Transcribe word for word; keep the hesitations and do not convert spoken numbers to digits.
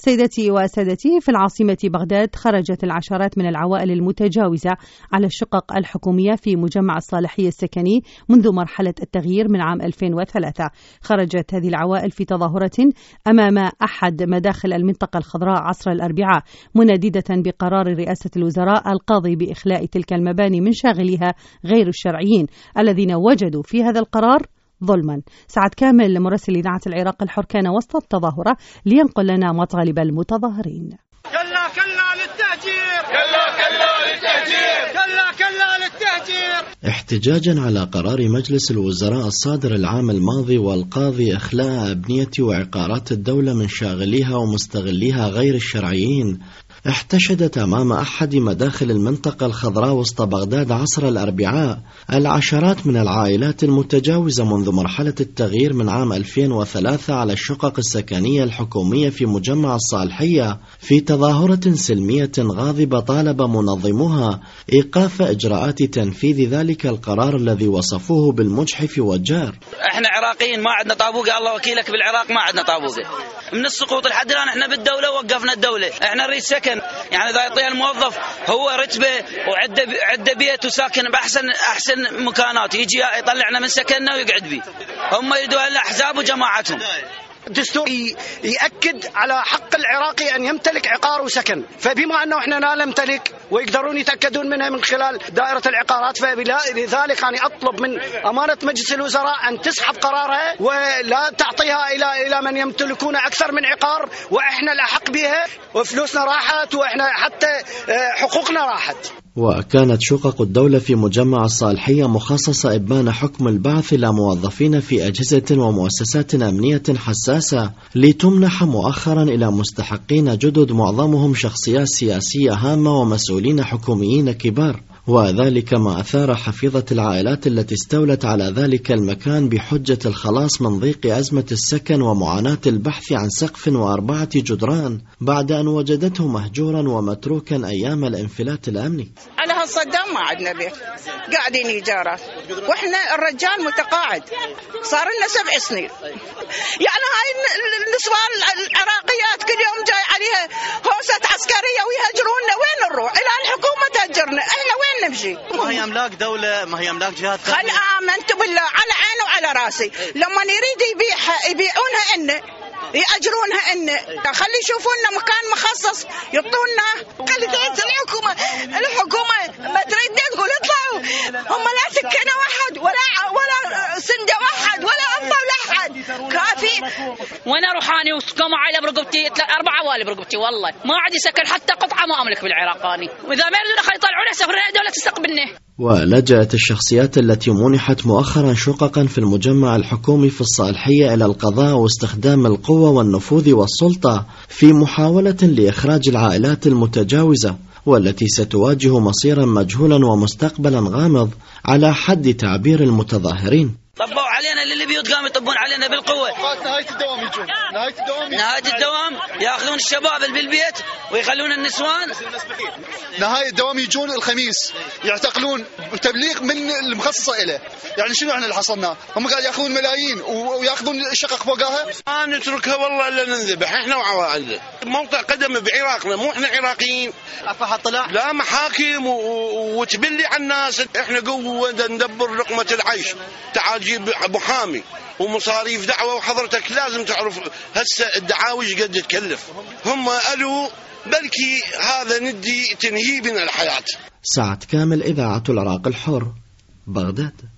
سيداتي وسادتي، في العاصمة بغداد خرجت العشرات من العوائل المتجاوزة على الشقق الحكومية في مجمع الصالحية السكني منذ مرحلة التغيير من عام ألفين وثلاثة. خرجت هذه العوائل في تظاهرة أمام أحد مداخل المنطقة الخضراء عصر الأربعاء، مناددة بقرار رئاسة الوزراء القاضي بإخلاء تلك المباني من شاغليها غير الشرعيين الذين وجدوا في هذا القرار ظلما. سعد كامل مراسل إذاعة العراق الحر كان وسط التظاهرة لينقل لنا مطالب المتظاهرين. كلا كلا للتهجير، كلا كلا للتهجير، كلا كلا للتهجير. احتجاجا على قرار مجلس الوزراء الصادر العام الماضي والقاضي إخلاء أبنية وعقارات الدولة من شاغليها ومستغليها غير الشرعيين، احتشدت أمام أحد مداخل المنطقة الخضراء وسط بغداد عصر الأربعاء العشرات من العائلات المتجاوزة منذ مرحلة التغيير من عام ألفين وثلاثة على الشقق السكنية الحكومية في مجمع الصالحية في تظاهرة سلمية غاضبة طالب منظموها إيقاف إجراءات تنفيذ ذلك القرار الذي وصفوه بالمجحف والجار. احنا عراقيين ما عندنا طابوقة، الله وكيلك بالعراق ما عندنا طابوقة. من السقوط لحد الآن احنا بالدولة وقفنا الدولة، احنا نريد سكن، يعني إذا يعطيها الموظف هو رتبة وعده عده بيت وساكن بأحسن أحسن مكانات، يجي يطلعنا من سكننا ويقعد بيه. هم يريدوا الأحزاب وجماعتهم. الدستور يأكد على حق العراقي أن يمتلك عقار وسكن، فبما أنه إحنا لا نمتلك ويقدرون يتأكدون منها من خلال دائرة العقارات، فلذلك أنا أطلب من أمانة مجلس الوزراء أن تسحب قرارها ولا تعطيها إلى إلى من يمتلكون أكثر من عقار، وإحنا الأحق بها وفلوسنا راحت وإحنا حتى حقوقنا راحت. وكانت شقق الدولة في مجمع الصالحية مخصصة إبان حكم البعث إلى موظفين في أجهزة ومؤسسات أمنية حساسة لتمنح مؤخرا إلى مستحقين جدد معظمهم شخصيات سياسية هامة ومسؤولين حكوميين كبار، وذلك ما أثار حفيظة العائلات التي استولت على ذلك المكان بحجة الخلاص من ضيق أزمة السكن ومعاناة البحث عن سقف وأربعة جدران بعد أن وجدته مهجورا ومتروكا أيام الانفلات الأمني. على هالصدام ما عندنا بيت، قاعدين إيجارات، وإحنا الرجال متقاعد صار لنا سبع سنين. يعني هاي النسوان العراقيات كل يوم جاي عليها هوسة عسكرية ويهجرونا، وين نروح؟ إلى الحكومة تهجرنا، إحنا وين نمشي؟ ما هي أملاك دولة، ما هي أملاك جهات. خل آمنت بالله على عيني وعلى راسي، لما يريد يبيعها يبيعونها إنه يأجرونها إنه، خلي يشوفونا مكان مخصص يعطونا. خلي تعز الحكومة، الحكومة ما تريد تقول اطلعوا، هم لا سكنة واحد ولا ولا سندة واحد ولا أنفة ولا أحد، كافي. وأنا روحاني وسكموا على برقبتي أربع عوالي برقبتي، والله ما عندي سكن حتى قطعة ما أملك بالعراق أنا، وإذا ما يريدون خلي يطلعون سفرنا دولة تستقبلنا. ولجأت الشخصيات التي منحت مؤخرا شققا في المجمع الحكومي في الصالحية إلى القضاء واستخدام القوة والنفوذ والسلطة في محاولة لإخراج العائلات المتجاوزة والتي ستواجه مصيرا مجهولا ومستقبلا غامض على حد تعبير المتظاهرين. طبوا علينا اللي بيوت قاموا يطبون علينا بالقوة. نهاية الدوام يجون، نهاية الدوام نهاية الدوام ياخذون الشباب اللي بالبيت ويخلون النسوان. نهاية الدوام يجون الخميس يعتقلون تبليغ من المخصصة إليه. يعني شنو احنا اللي حصلناه؟ هم قاعد ياخذون ملايين وياخذون الشقق فوقها. ما نتركها والله الا ننذبح احنا وعوائلنا. موطئ قدم بعراقنا، مو احنا عراقيين. افح طلع لا محاكم وتبلي على الناس. احنا قوة ندبر لقمة العيش. تعال جيب محامي ومصاريف دعوة، وحضرتك لازم تعرف هسه الدعاوي قد تكلف. هم قالوا بلكي هذا ندي تنهي بنا الحياة. سعد كامل، إذاعة العراق الحر، بغداد.